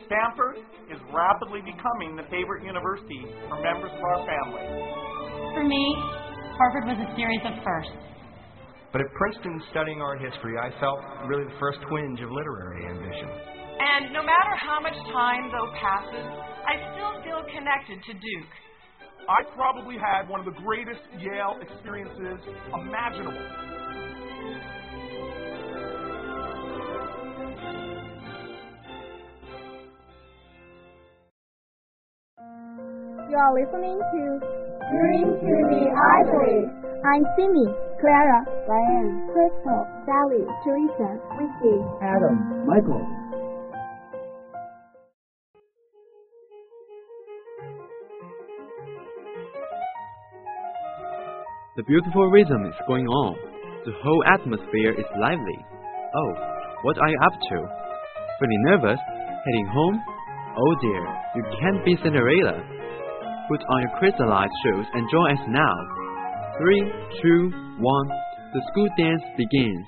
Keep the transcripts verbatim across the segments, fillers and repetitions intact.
Stanford is rapidly becoming the favorite university for members of our family. For me, Harvard was a series of firsts. But at Princeton, studying art history, I felt really the first twinge of literary ambition. And no matter how much time, though, passes, I still feel connected to Duke. I probably had one of the greatest Yale experiences imaginable. You are listening to Dream to the Ivory. I'm Simi, Clara, Diane, Crystal, Sally, Teresa, Vicky, Adam, Michael. The beautiful rhythm is going on. The whole atmosphere is lively. Oh, what are you up to? Feeling nervous? Heading home? Oh dear, you can't be Cinderella. Put on your crystallized shoes and join us now. Three, two, one, the school dance begins.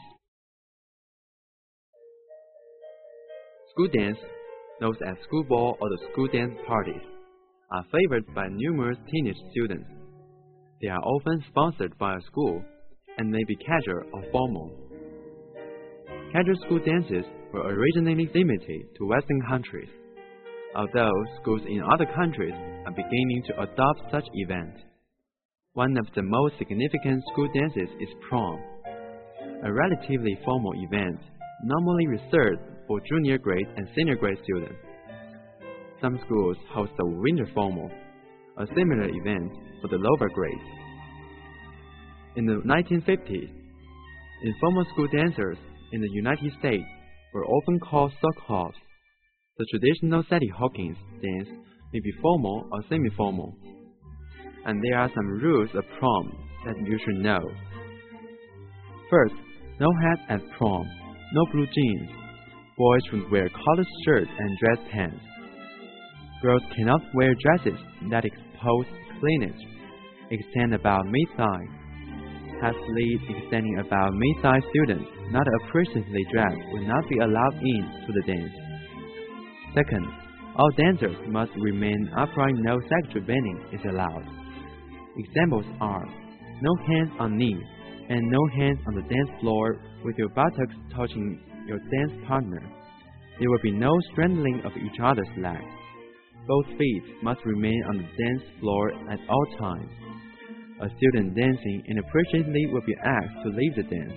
School dance, known as school ball or the school dance parties, are favored by numerous teenage students. They are often sponsored by a school and may be casual or formal. Casual school dances were originally limited to Western countries, although schools in other countries are beginning to adopt such events. One of the most significant school dances is prom, a relatively formal event normally reserved for junior grade and senior grade students. Some schools host a winter formal, a similar event for the lower grades. In the nineteen fifties, informal school dancers in the United States were often called sock hops. The traditional Sadie Hawkins dance may be formal or semi-formal, and there are some rules of prom that you should know. First, no hat at prom, no blue jeans. Boys should wear collared shirts and dress pants. Girls cannot wear dresses that expose cleavage, extend about mid-thigh. Hat sleeves extending about mid-thigh students not appreciatively dressed will not be allowed in to the dance. Second, all dancers must remain upright. No sexual bending is allowed. Examples are no hands on knees and no hands on the dance floor with your buttocks touching your dance partner. There will be no strangling of each other's legs. Both feet must remain on the dance floor at all times. A student dancing inappropriately will be asked to leave the dance.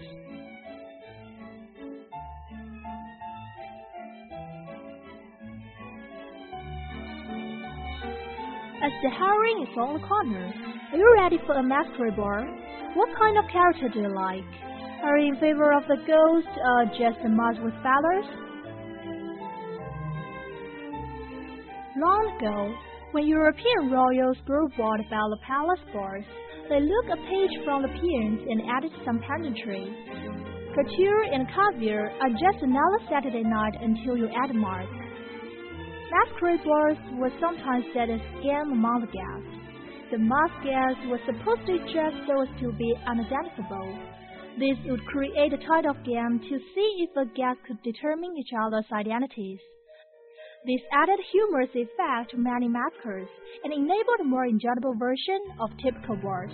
As the Halloween is on the corner, are you ready for a masquerade ball? What kind of character do you like? Are you in favor of the ghost or just a mask with feathers? Long ago, when European royals wrote about the palace balls, they looked a page from the peons and added some pageantry. Couture and caviar are just another Saturday night until you add mark. Masquerade balls were sometimes set as game among the guests. The masked guests were supposed to dress so as to be unidentifiable. This would create a type of game to see if the guests could determine each other's identities. This added humorous effect to many maskers and enabled a more enjoyable version of typical balls.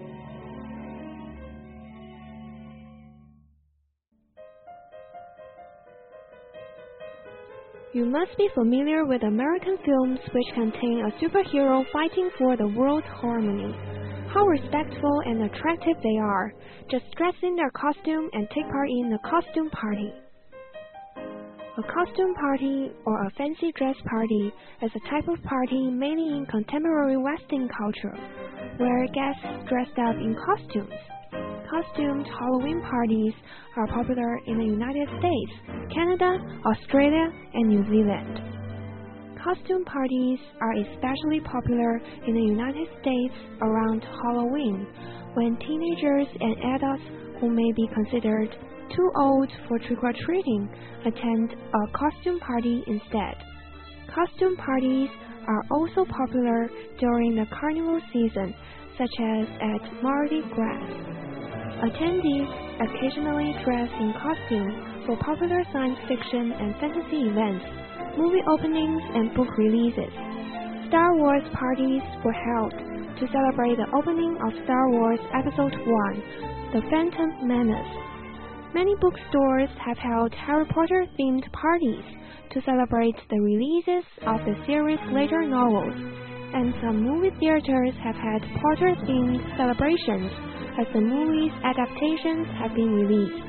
You must be familiar with American films which contain a superhero fighting for the world's harmony. How respectful and attractive they are. Just dress in their costume and take part in a costume party. A costume party or a fancy dress party is a type of party mainly in contemporary Western culture, where guests dressed up in costumes. Costumed Halloween parties are popular in the United States, Canada, Australia, and New Zealand. Costume parties are especially popular in the United States around Halloween, when teenagers and adults who may be considered too old for trick-or-treating attend a costume party instead. Costume parties are also popular during the carnival season, such as at Mardi Gras. Attendees occasionally dress in costume for popular science fiction and fantasy events, movie openings, and book releases. Star Wars parties were held to celebrate the opening of Star Wars Episode one, The Phantom Menace. Many bookstores have held Harry Potter-themed parties to celebrate the releases of the series' later novels, and some movie theaters have had Potter-themed celebrations as the movie's adaptations have been released.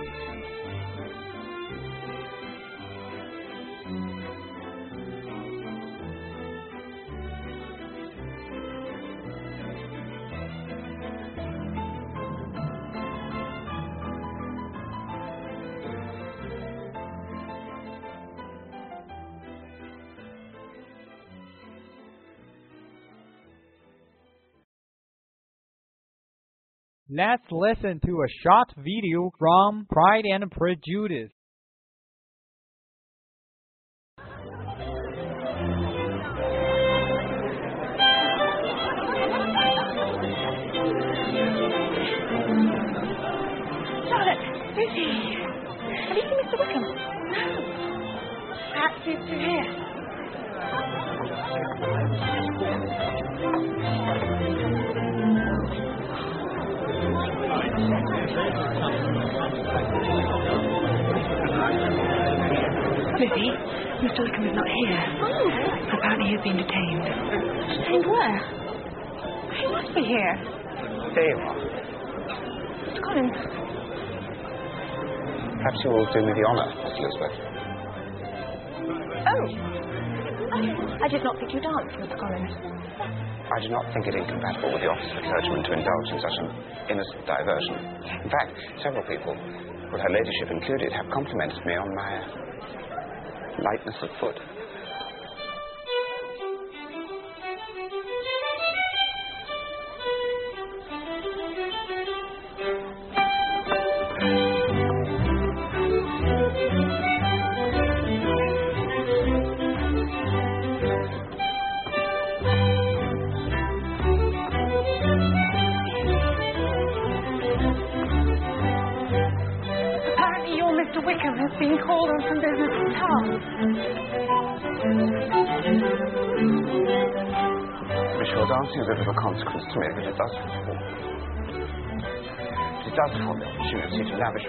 Let's listen to a short video from Pride and Prejudice. Charlotte, Lucy, have you seen Mister Wickham? No. Perhaps he's still here. Lizzie, Mister Wickham is not here. Oh. Apparently he's been detained. Detained where? He must be here. There you are. Mister Collins. Perhaps you will do me the honour, Miss Elizabeth. Oh. I did not think you danced, Mister Collins. I do not think it incompatible with the office of a clergyman to indulge in such an innocent diversion. In fact, several people, with her ladyship included, have complimented me on my lightness of foot. Wickham has been called on some business in town. To be sure, dancing is of little consequence to me, but it does afford. It does afford the opportunity to lavish.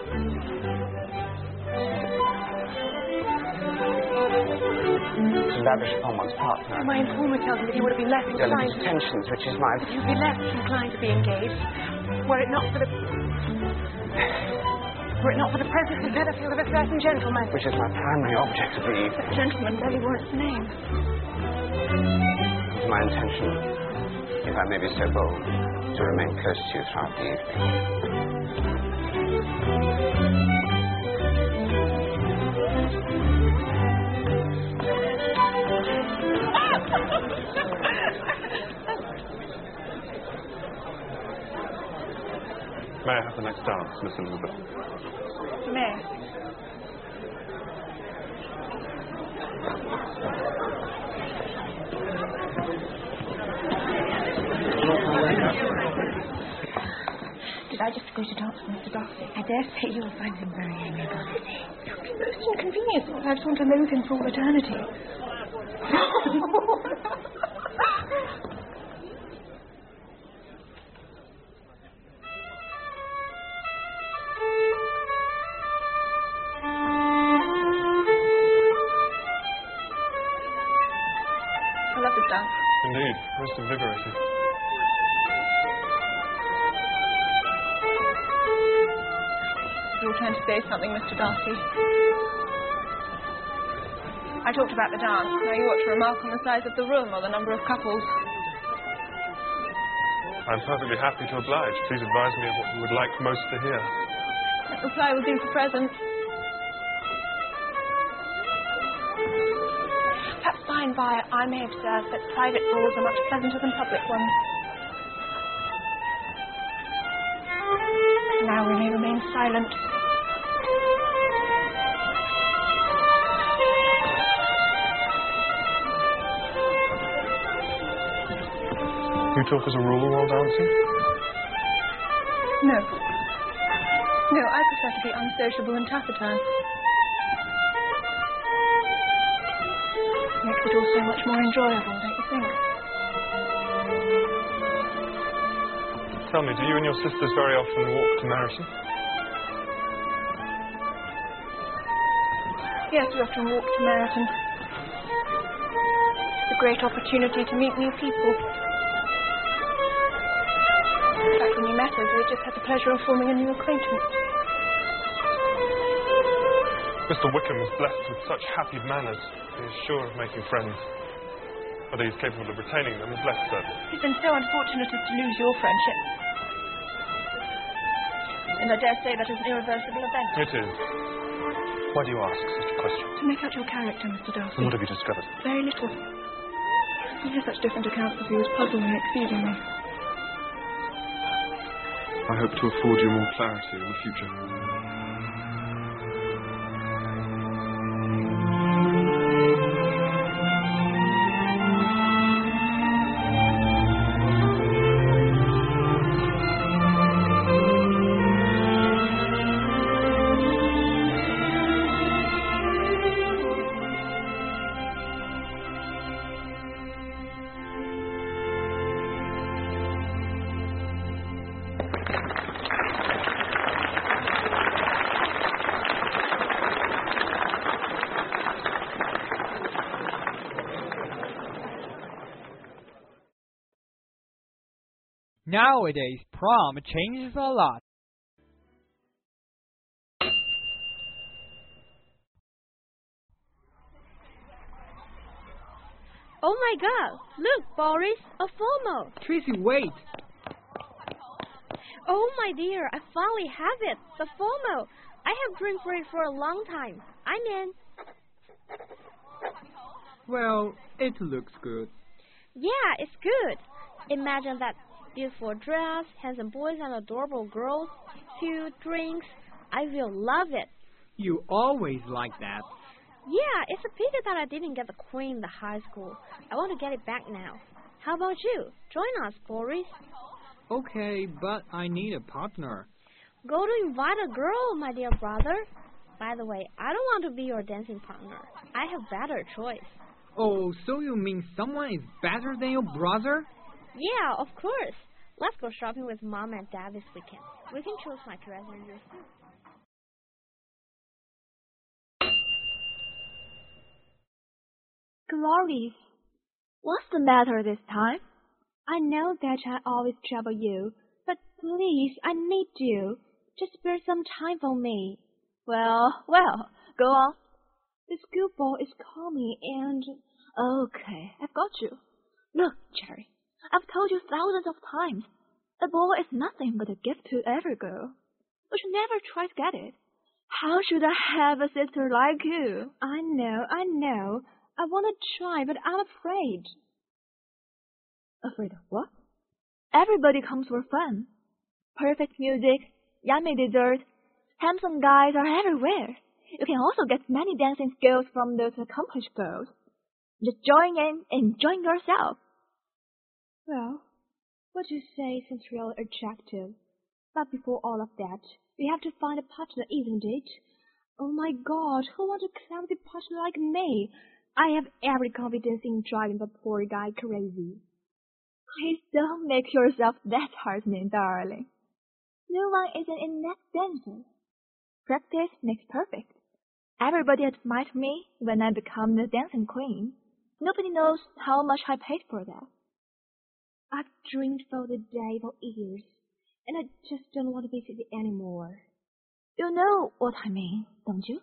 to lavish upon one's partner. My informer tells me that you would have been less inclined. Delicate tensions, which is my. That you'd be less inclined to be engaged, were it not for the. Were it not for the presence in Netherfield of a certain gentleman. Which is my primary object of the evening. That gentleman barely warrants the name. It is my intention, if I may be so bold, to remain close to you throughout the evening. May I have the next dance, Miss Elizabeth? May. Did I just agree to dance with Mister Darcy? I dare say you'll find him very amiable. It would be most inconvenient. I just want to lose him for all eternity. Indeed, most invigorating. Your turn to say something, Mister Darcy. I talked about the dance. Now you ought to remark on the size of the room or the number of couples. I'm perfectly happy to oblige. Please advise me of what you would like most to hear. That reply will do for present. Perhaps by and by I may observe that private balls are much pleasanter than public ones. Now we may remain silent. You talk as a rule while dancing? No. No, I prefer to be unsociable and taciturn. makes it all so much more enjoyable, don't you think? Tell me, do you and your sisters very often walk to Meryton? Yes, we often walk to Meryton. It's a great opportunity to meet new people. In fact, when you met us, we just had the pleasure of forming a new acquaintance. Mister Wickham is blessed with such happy manners. He is sure of making friends. Whether he's capable of retaining them is less certain. He's been so unfortunate as to lose your friendship. And I dare say that is an irreversible event. It is. Why do you ask such a question? To make out your character, Mister Darcy. And what have you discovered? Very little. To hear such different accounts of you is puzzling me exceedingly. I hope to afford you more clarity in the future. Nowadays, prom changes a lot. Oh my god! Look, Boris, a formal. Tracy, wait! Oh my dear, I finally have it, the formal. I have dreamed for it for a long time. I'm in. Well, it looks good. Yeah, it's good. Imagine that beautiful dress, handsome boys and adorable girls, food, drinks. I will love it. You always like that. Yeah, it's a pity that I didn't get the queen in the high school. I want to get it back now. How about you? Join us, Boris. Okay, but I need a partner. Go to invite a girl, my dear brother. By the way, I don't want to be your dancing partner. I have better choice. Oh, so you mean someone is better than your brother? Yeah, of course. Let's go shopping with Mom and Dad this weekend. We can choose my dress and yours too. Glories, what's the matter this time? I know that I always trouble you, but please, I need you. Just spare some time for me. Well, well, go on. The schoolboy is coming and... Okay, I've got you. Look, Cherry, I've told you thousands of times. A boy is nothing but a gift to every girl. We should never try to get it. How should I have a sister like you? I know, I know. I want to try, but I'm afraid. Afraid of what? Everybody comes for fun. Perfect music, yummy dessert, handsome guys are everywhere. You can also get many dancing skills from those accomplished girls. Just join in, enjoying yourself. Well, what you say seems really attractive. But before all of that, we have to find a partner, isn't it? Oh my God, who wants a clumsy partner like me? I have every confidence in driving the poor guy crazy. Please don't make yourself that disheartening, darling. No one is an inept dancer. Practice makes perfect. Everybody admires me when I become the dancing queen. Nobody knows how much I paid for that. I've dreamed for the day for years, and I just don't want to visit it anymore. You know what I mean, don't you?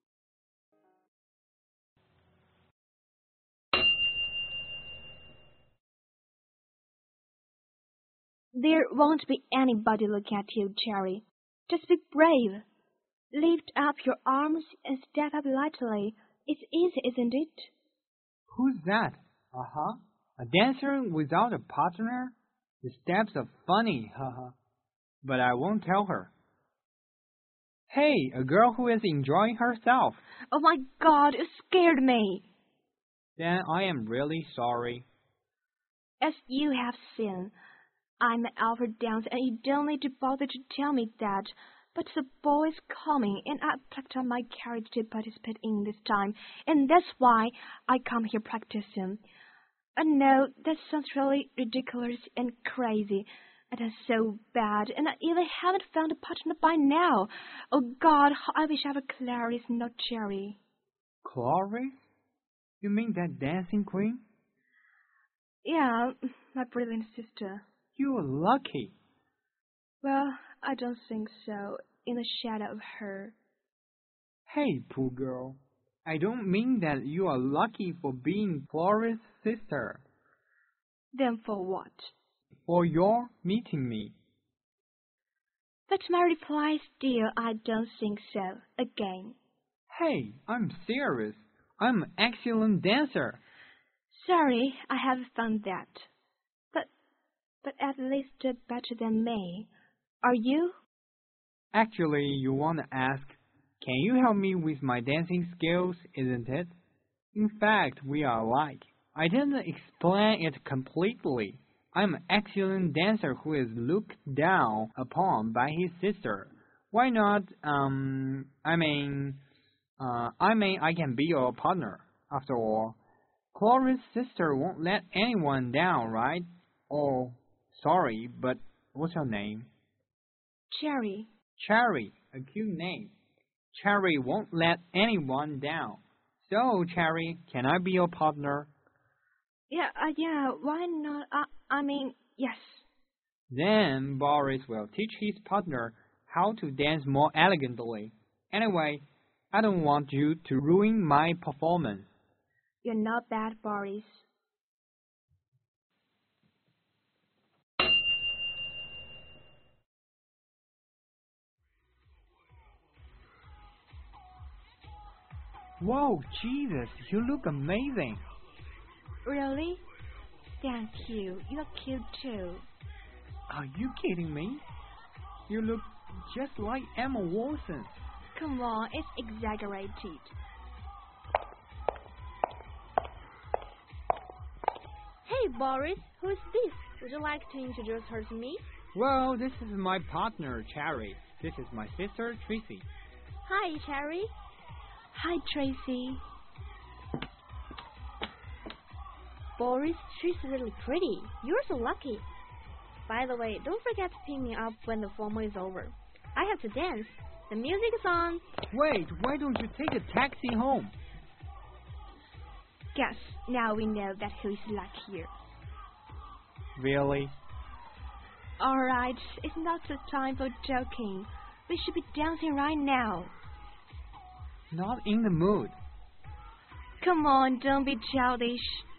There won't be anybody looking at you, Cherry. Just be brave. Lift up your arms and step up lightly. It's easy, isn't it? Who's that? Uh-huh. A dancer without a partner? The steps are funny, haha. But I won't tell her. Hey, a girl who is enjoying herself. Oh my God, you scared me. Then I am really sorry. As you have seen, I'm an Alfred Downs, and you don't need to bother to tell me that. But the ball is coming, and I packed up my carriage to participate in this time, and that's why I come here practicing. I know that sounds really ridiculous and crazy. It is so bad, and I even haven't found a partner by now. Oh God, how I wish I were Clarice, not Cherry. Clarice? You mean that dancing queen? Yeah, my brilliant sister. You are lucky. Well, I don't think so, in the shadow of her. Hey, poor girl. I don't mean that you are lucky for being Clarice's sister. Then for what? For your meeting me. But my reply is still, I don't think so, again. Hey, I'm serious. I'm an excellent dancer. Sorry, I haven't found that. But, but at least better than me. Are you? Actually, you want to ask, can you help me with my dancing skills, isn't it? In fact, we are alike. I didn't explain it completely. I'm an excellent dancer who is looked down upon by his sister. Why not, um, I mean, uh, I mean I can be your partner. After all, Clarice's sister won't let anyone down, right? Oh, sorry, but what's your name? Cherry. Cherry, a cute name. Cherry won't let anyone down. So, Cherry, can I be your partner? Yeah, uh, yeah, why not? Uh, I mean, yes. Then Boris will teach his partner how to dance more elegantly. Anyway, I don't want you to ruin my performance. You're not bad, Boris. Whoa, Jesus, you look amazing. Really? Thank you. You're cute too. Are you kidding me? You look just like Emma Watson. Come on, it's exaggerated. Hey, Boris, who is this? Would you like to introduce her to me? Well, this is my partner, Cherry. This is my sister, Tracy. Hi, Cherry. Hi, Tracy. Boris, she's really pretty. You're so lucky. By the way, don't forget to pick me up when the formal is over. I have to dance. The music is on. Wait, why don't you take a taxi home? Guess, now we know that who is luckier. Really? Alright, it's not the time for joking. We should be dancing right now. Not in the mood. Come on, don't be childish.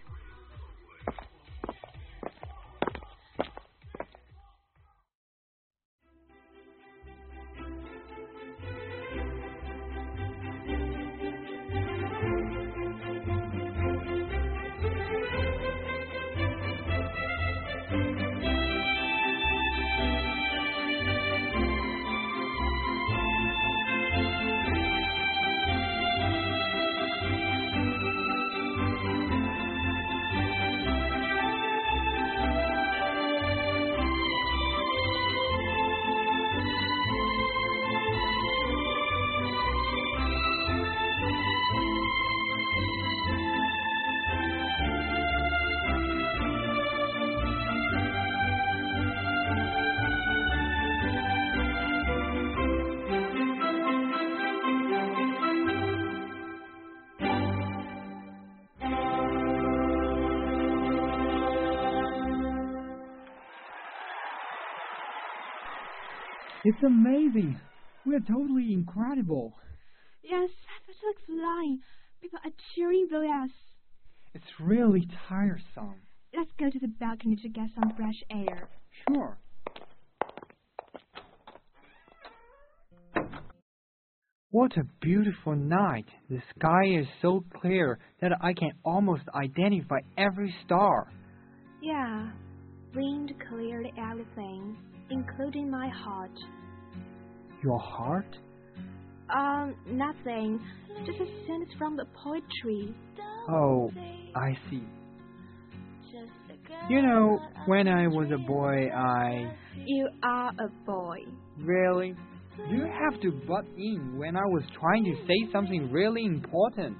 It's amazing. We're totally incredible. Yes, it's like flying. People are cheering below us. It's really tiresome. Let's go to the balcony to get some fresh air. Sure. What a beautiful night. The sky is so clear that I can almost identify every star. Yeah, wind cleared everything, including my heart. Your heart? Um, nothing. Just a sentence from the poetry. Oh, I see. You know, when I was a boy, I... You are a boy. Really? You have to butt in when I was trying to say something really important.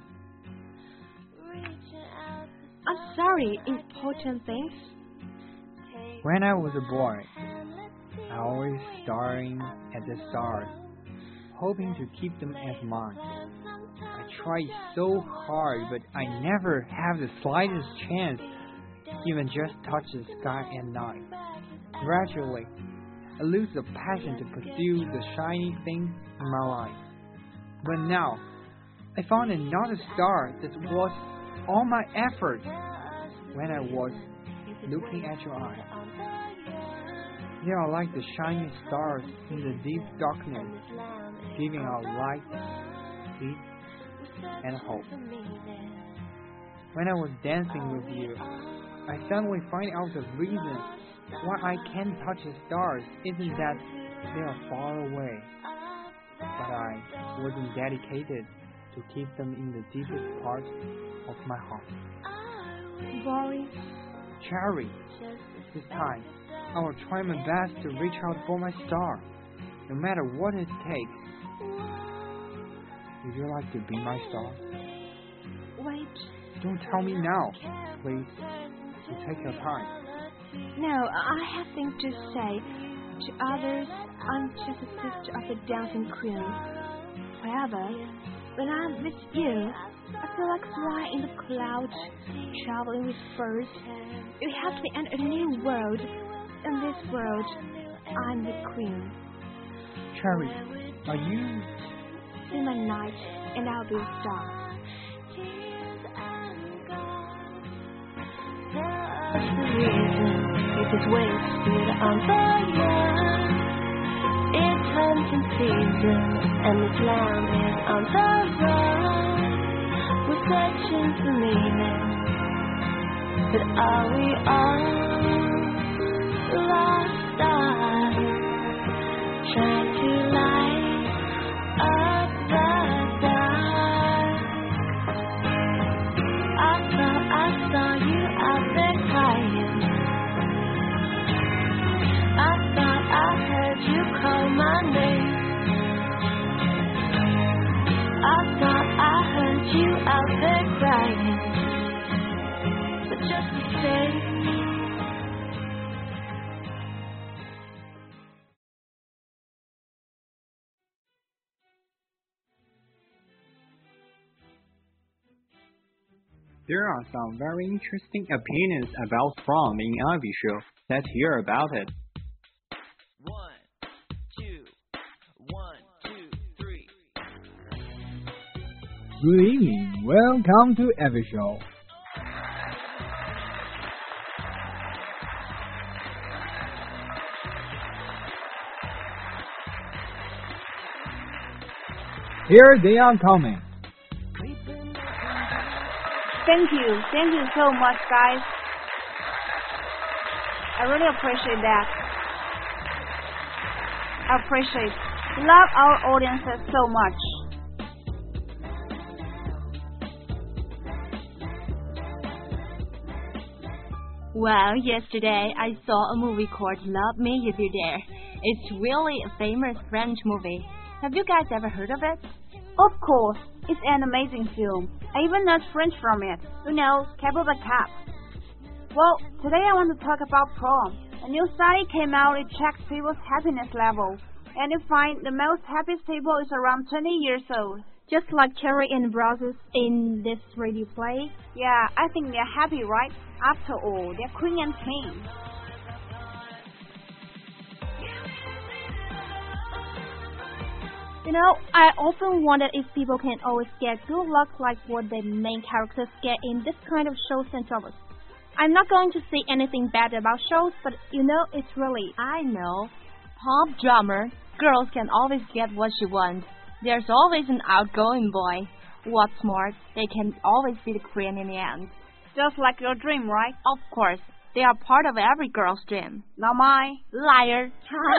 I'm sorry, important things. When I was a boy, I always staring at the stars, hoping to keep them as mine. I tried so hard, but I never have the slightest chance, even just touch the sky at night. Gradually, I lose the passion to pursue the shiny things in my life. But now, I found another star that was all my effort when I was looking at your eyes. They are like the shining stars in the deep darkness, giving out light, heat, and hope. When I was dancing with you, I suddenly find out the reason why I can't touch the stars isn't that they are far away, but I wasn't dedicated to keep them in the deepest part of my heart. Boris. Cherry, this time I will try my best to reach out for my star, no matter what it takes. Would you like to be my star? Wait. Don't tell me now, please. You take your time. No, I have things to say. To others, I'm just a sister of the dancing queen. However, when I'm with you, I feel like flying in the clouds, traveling with birds. You have to enter a new world. In this world, I'm the queen. Cherry, are you? In my night, and I'll be a star. That's the reason it is wasted on the young. It's hunting season, and this land is on the run. We're searching for meaning, but are we all lost stars? Trying to light up the dark. I thought I saw you out there crying. I thought I heard you call my name. I thought I heard you out there crying. But just the same, there are some very interesting opinions about prom in Ivy Show. Let's hear about it. One, two, one, two, three. Good evening. Welcome to Ivy Show. Here they are coming. Thank you. Thank you so much, guys. I really appreciate that. I appreciate. Love our audiences so much. Well, yesterday I saw a movie called Love Me If You're There. It's really a famous French movie. Have you guys ever heard of it? Of course. It's an amazing film. I even learned French from it. You know, cap of a cap. Well, today I want to talk about prom. A new study came out. It checks people's happiness level. And it finds the most happiest people is around twenty years old. Just like Cherry and Brazos in this radio play? Yeah, I think they're happy, right? After all, they're queen and king. You know, I often wonder if people can always get good luck like what the main characters get in this kind of shows and dramas. I'm not going to say anything bad about shows, but you know, it's really... I know. Pop drama, girls can always get what she wants. There's always an outgoing boy. What's more, they can always be the queen in the end. Just like your dream, right? Of course. They are part of every girl's dream. Not mine. Liar.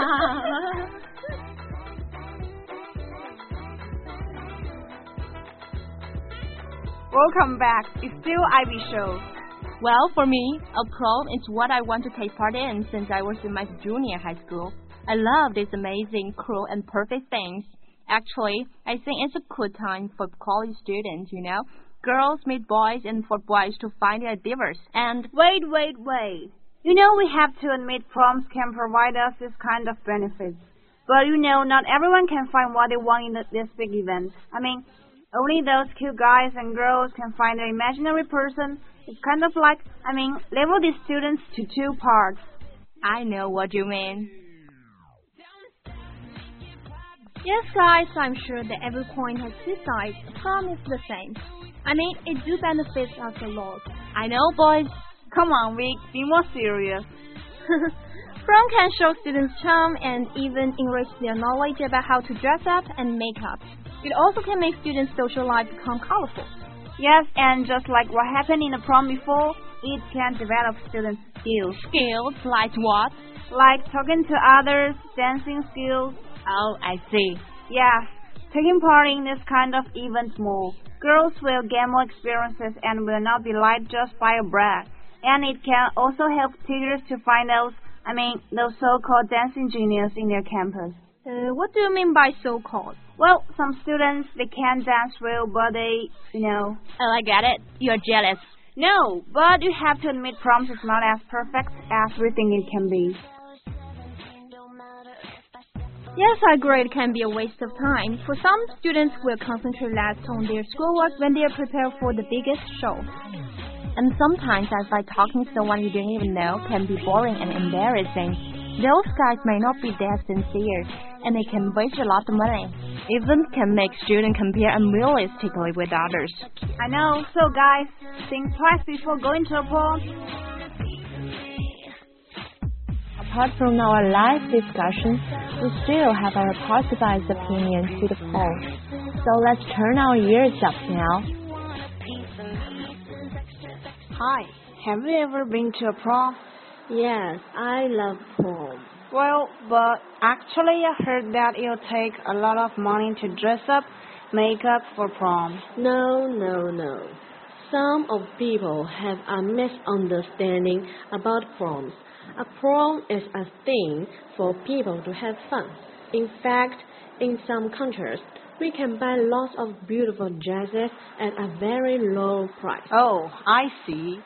Welcome back. It's still Ivy Show. Well, for me, a prom is what I want to take part in since I was in my junior high school. I love these amazing, cool, and perfect things. Actually, I think it's a good time for college students, you know. Girls meet boys and for boys to find their divers. And wait, wait, wait. You know we have to admit proms can provide us this kind of benefits. But you know, not everyone can find what they want in the, this big event. I mean, only those cute guys and girls can find their imaginary person. It's kind of like, I mean, level these students to two parts. I know what you mean. Yes, guys, I'm sure that every coin has two sides. Prom is the same. I mean, it do benefit us a lot. I know, boys. Come on, Vic, be more serious. Prom can show students charm and even enrich their knowledge about how to dress up and make up. It also can make students' social life become colorful. Yes, and just like what happened in the prom before, it can develop students' skills. Skills like what? Like talking to others, dancing skills. Oh, I see. Yes, taking part in this kind of events more. Girls will gain more experiences and will not be liked just by a brat. And it can also help teachers to find those, I mean, those so-called dancing geniuses in their campus. Uh, what do you mean by so-called? Well, some students, they can dance well, but they, you know... Oh, I get it. You're jealous. No, but you have to admit proms is not as perfect as we think it can be. Yes, I agree it can be a waste of time. For some, students will concentrate less on their schoolwork when they are prepared for the biggest show. And sometimes I find talking to someone you don't even know can be boring and embarrassing. Those guys may not be that sincere, and they can waste a lot of money. Even can make students compare unrealistically with others. I know, so guys, think twice before going to a prom. Apart from our live discussion, we still have our positivized opinions to the poll. So let's turn our ears up now. Hi, have you ever been to a prom? Yes, I love prom. Well, but actually I heard that it'll take a lot of money to dress up, make up for prom. No, no, no. Some of people have a misunderstanding about proms. A prom is a thing for people to have fun. In fact, in some countries, we can buy lots of beautiful dresses at a very low price. Oh, I see.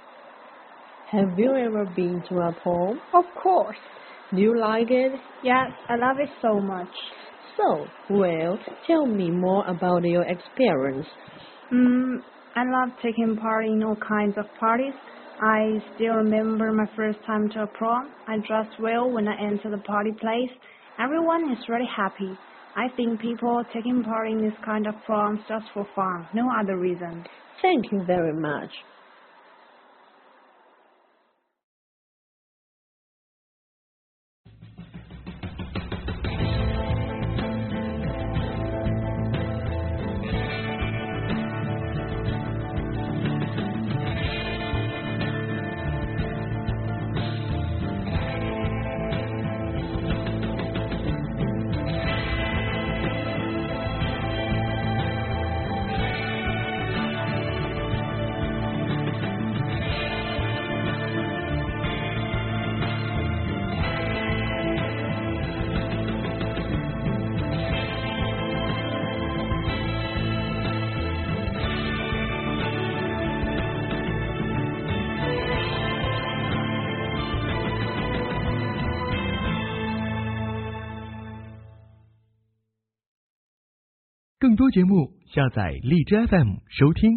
Have you ever been to a prom? Of course. Do you like it? Yes, I love it so much. So, well, tell me more about your experience. Hmm, I love taking part in all kinds of parties. I still remember my first time to a prom. I dressed well when I entered the party place. Everyone is really happy. I think people taking part in this kind of proms just for fun, no other reason. Thank you very much. 更多节目，下载荔枝 F M 收听。